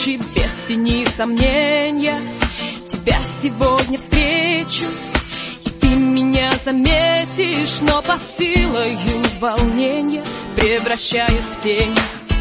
встречи без тени сомнения. Тебя сегодня встречу, и ты меня заметишь, но под силою волнения превращаюсь в тень.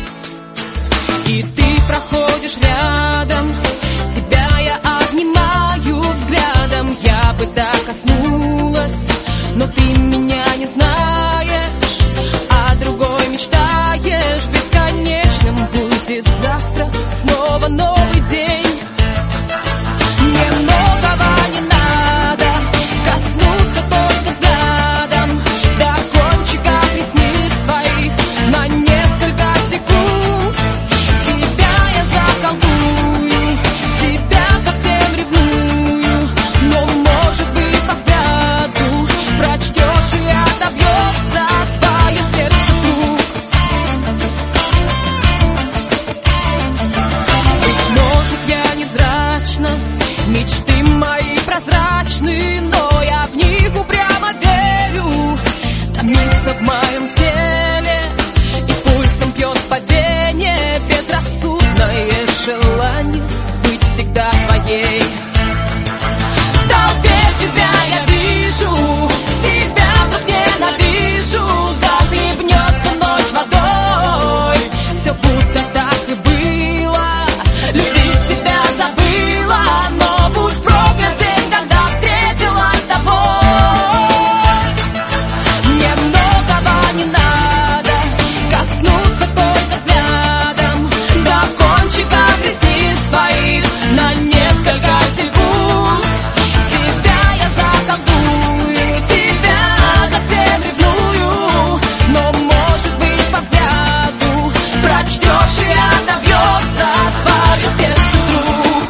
И ты проходишь рядом, тебя я обнимаю взглядом. Я бы так коснулась, но ты меня не знаешь, а другой мечтаешь. Бесконечным будет завтра снова новый день. Мне многого не надо, коснуться только взглядом до кончиков ресниц твоих на несколько секунд. Тебя я заколдую, тебя ко всем ревную, но, может быть, по взгляду прочтешь и отобьется твое сердце вдруг. Быть может, я невзрачна, мечты мои прозрачны, но я в них упрямо верю. Томится в моем теле и пульсом бьет по вене безрассудное желание быть всегда твоей. В толпе тебя я вижу, себя вдруг ненавижу. Захлебнется ночь водой, все будто так и было. Любить тебя забыла, но будь проклят день, когда встретилась с тобой. Мне многого не надо, коснуться только взглядом до кончиков ресниц твоих на несколько секунд. Тебя я заколдую, тебя ко всем ревную, но, может быть, по взгляду прочтешь и отобьется твое сердце вдруг.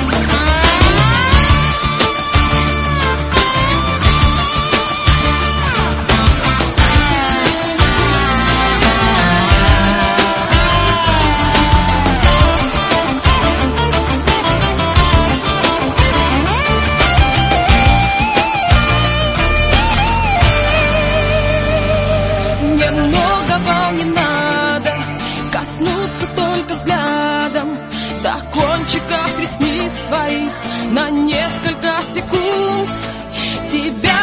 Мне многого не надо, коснуться только взглядом до кончиков ресниц твоих на несколько секунд. Тебя